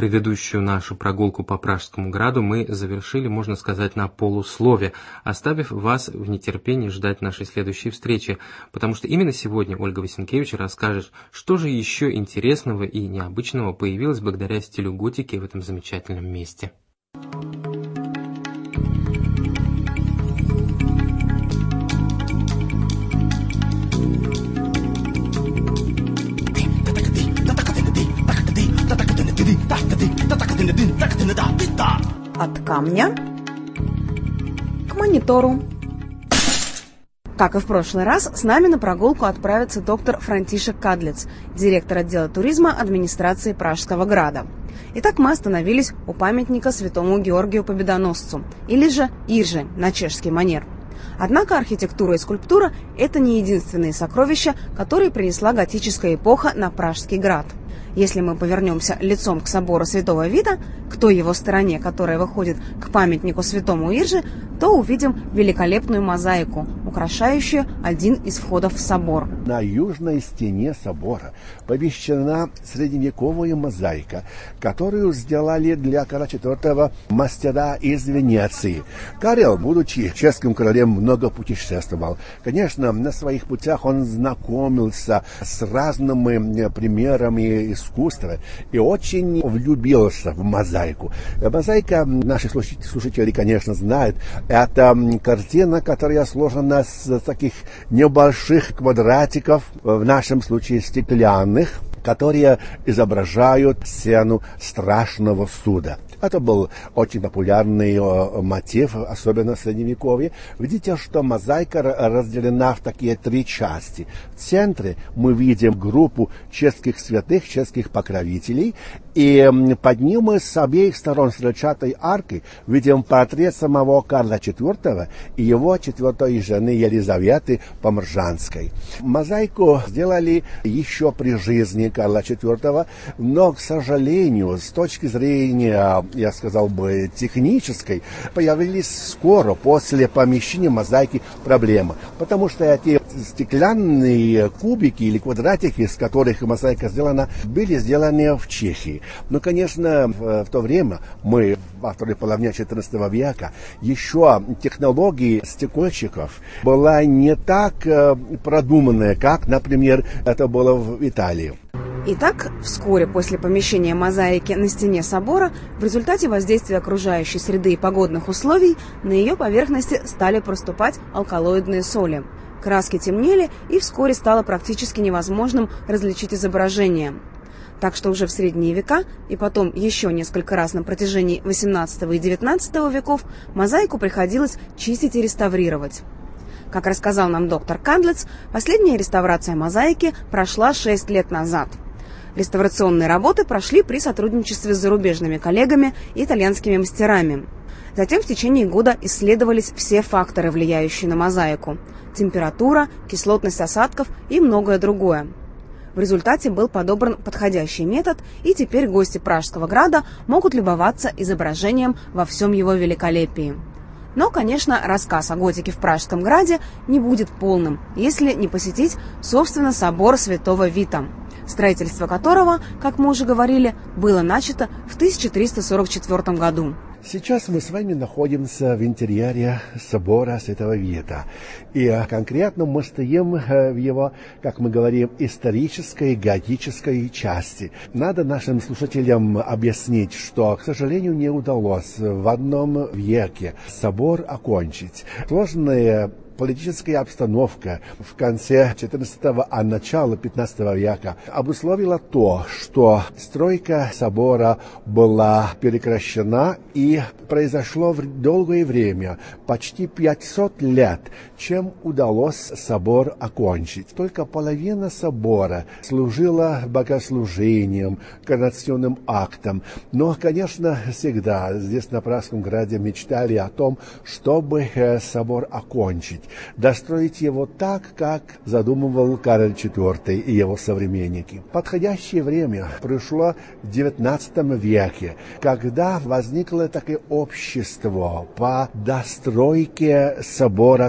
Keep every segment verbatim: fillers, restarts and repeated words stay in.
Предыдущую нашу прогулку по Пражскому граду мы завершили, можно сказать, на полуслове, оставив вас в нетерпении ждать нашей следующей встречи, потому что именно сегодня Ольга Васенкевич расскажет, что же еще интересного и необычного появилось благодаря стилю готики в этом замечательном месте. От камня к монитору. Как и в прошлый раз, с нами на прогулку отправится доктор Франтишек Кадлец, директор отдела туризма администрации Пражского града. Итак, мы остановились у памятника святому Георгию Победоносцу, или же Ирже на чешский манер. Однако архитектура и скульптура – это не единственные сокровища, которые принесла готическая эпоха на Пражский град. Если мы повернемся лицом к собору Святого Вита, к той его стороне, которая выходит к памятнику святому Ирже, то увидим великолепную мозаику, украшающую один из входов в собор. На южной стене собора помещена средневековая мозаика, которую сделали для Карла четвёртого мастера из Венеции. Карел, будучи чешским королем, много путешествовал. Конечно, на своих путях он знакомился с разными примерами искусства и очень влюбился в мозаику. Мозаика, наши слушатели, конечно, знают, это картина, которая сложена с таких небольших квадратиков, в нашем случае стеклянных, которые изображают сцену страшного суда. Это был очень популярный э, мотив, особенно в Средневековье. Видите, что мозаика разделена в такие три части. В центре мы видим группу чешских святых, чешских покровителей, и под ним мы с обеих сторон стрельчатой арки видим портрет самого Карла четвёртого и его четвертой жены Елизаветы Поморжанской. Мозаику сделали еще при жизни Карла четвёртого, но, к сожалению, с точки зрения, я сказал бы, технической, появились скоро после помещения мозаики проблемы, потому что эти стеклянные кубики или квадратики, из которых мозаика сделана, были сделаны в Чехии. Но, конечно, в, в то время мы, во второй половине четырнадцатого века, еще технологии стекольщиков была не так э, продуманная, как, например, это было в Италии. Итак, вскоре после помещения мозаики на стене собора, в результате воздействия окружающей среды и погодных условий, на ее поверхности стали проступать алкалоидные соли. Краски темнели, и вскоре стало практически невозможным различить изображение. Так что уже в средние века, и потом еще несколько раз на протяжении восемнадцатого и девятнадцатого веков, мозаику приходилось чистить и реставрировать. Как рассказал нам доктор Кадлец, последняя реставрация мозаики прошла шесть лет назад. Реставрационные работы прошли при сотрудничестве с зарубежными коллегами и итальянскими мастерами. Затем в течение года исследовались все факторы, влияющие на мозаику – температура, кислотность осадков и многое другое. В результате был подобран подходящий метод, и теперь гости Пражского града могут любоваться изображением во всем его великолепии. Но, конечно, рассказ о готике в Пражском граде не будет полным, если не посетить, собственно, собор Святого Вита, строительство которого, как мы уже говорили, было начато в тысяча триста сорок четвёртом году. Сейчас мы с вами находимся в интерьере собора Святого Вита. И конкретно мы стоим в его, как мы говорим, исторической, готической части. Надо нашим слушателям объяснить, что, к сожалению, не удалось в одном веке собор окончить. Сложные политическая обстановка в конце четырнадцатого, а начало пятнадцатого века обусловила то, что стройка собора была прекращена, и произошло в долгое время, почти пятьсот лет, чем удалось собор окончить. Только половина собора служила богослужением, коронационным актом. Но, конечно, всегда здесь на Пражском граде мечтали о том, чтобы собор окончить, достроить его так, как задумывал Карл четвёртый и его современники. Подходящее время пришло в девятнадцатом веке, когда возникло такое общество по достройке собора Святого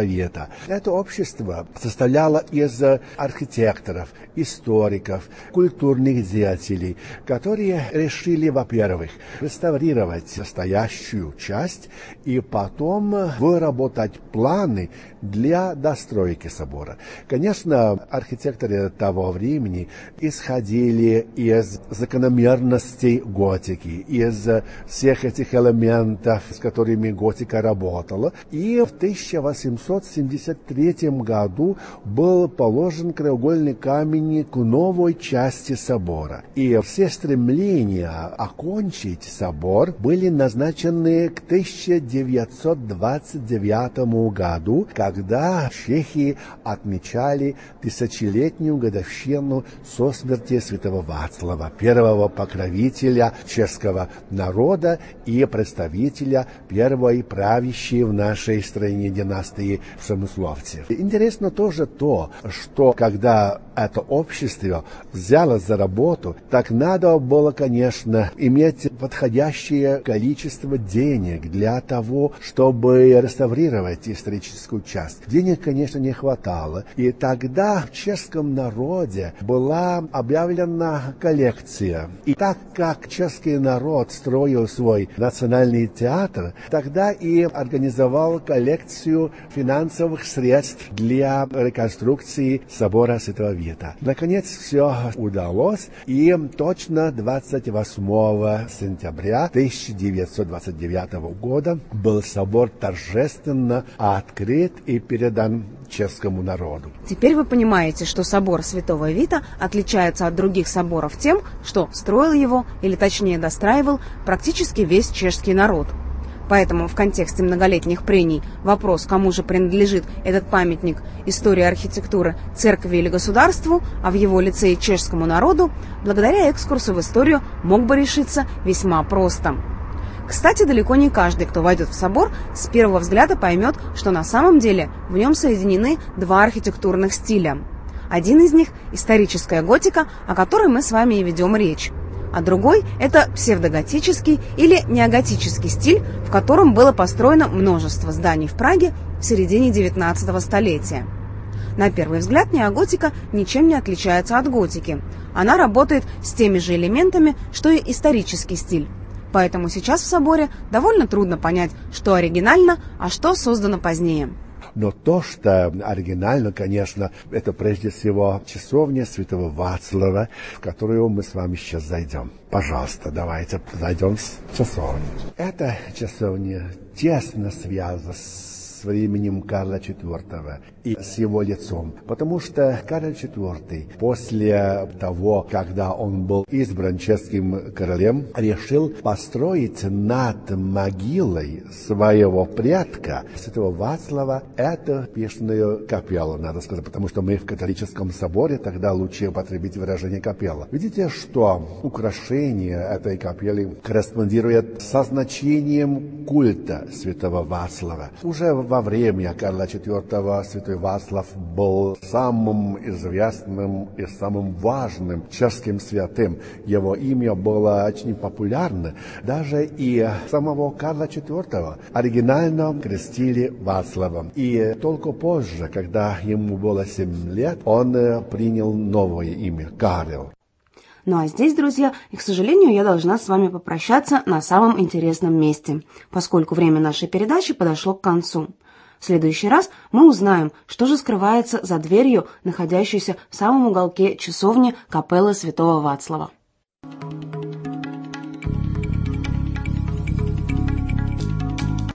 Вита. Это общество состояло из архитекторов, историков, культурных деятелей, которые решили, во-первых, реставрировать настоящую часть и потом выработать планы для достройки собора. Конечно, архитекторы того времени исходили из закономерностей готики, из всех этих элементов, с которыми готика работала. И в тысяча восемьсот семьдесят третьем году был положен краеугольный камень к новой части собора. И все стремления окончить собор были назначены к тысяча девятьсот двадцать девятому году, когда чехи отмечали тысячелетнюю годовщину со смерти святого Вацлава, первого покровителя чешского народа и представителя первой правящей в нашей стране династии Промысловцев. Интересно тоже то, что когда это общество взялось за работу, так надо было, конечно, иметь подходящее количество денег для того, чтобы реставрировать историческую часть. Денег, конечно, не хватало. И тогда в чешском народе была объявлена коллекция. И так как чешский народ строил свой национальный театр, тогда и организовал коллекцию финансовых средств для реконструкции собора Святого Вита. Наконец, все удалось, и точно двадцать восьмого сентября тысяча девятьсот двадцать девятого года был собор торжественно открыт и передан чешскому народу. Теперь вы понимаете, что собор Святого Вита отличается от других соборов тем, что строил его, или точнее достраивал, практически весь чешский народ. Поэтому в контексте многолетних прений вопрос, кому же принадлежит этот памятник истории архитектуры, церкви или государству, а в его лице и чешскому народу, благодаря экскурсу в историю мог бы решиться весьма просто. Кстати, далеко не каждый, кто войдет в собор, с первого взгляда поймет, что на самом деле в нем соединены два архитектурных стиля. Один из них – историческая готика, о которой мы с вами и ведем речь. А другой – это псевдоготический или неоготический стиль, в котором было построено множество зданий в Праге в середине девятнадцатого столетия. На первый взгляд неоготика ничем не отличается от готики. Она работает с теми же элементами, что и исторический стиль. Поэтому сейчас в соборе довольно трудно понять, что оригинально, а что создано позднее. Но то, что оригинально, конечно, это прежде всего часовня Святого Вацлава, в которую мы с вами сейчас зайдем. Пожалуйста, давайте зайдем в часовню. Эта часовня тесно связана с временем Карла четвёртого и с его лицом, потому что Карл четвёртый после того, когда он был избран чешским королем, решил построить над могилой своего предка, святого Вацлава, эту пышную капеллу, надо сказать, потому что мы в католическом соборе, тогда лучше употребить выражение капелла. Видите, что украшение этой капеллы корреспондирует со значением культа святого Вацлава. Уже во время Карла четвёртого святой Вацлав был самым известным и самым важным чешским святым. Его имя было очень популярно. Даже и самого Карла четвёртого оригинально крестили Вацлавом. И только позже, когда ему было семь лет, он принял новое имя – Карл. Ну а здесь, друзья, и, к сожалению, я должна с вами попрощаться на самом интересном месте, поскольку время нашей передачи подошло к концу. В следующий раз мы узнаем, что же скрывается за дверью, находящейся в самом уголке часовни капеллы Святого Вацлава.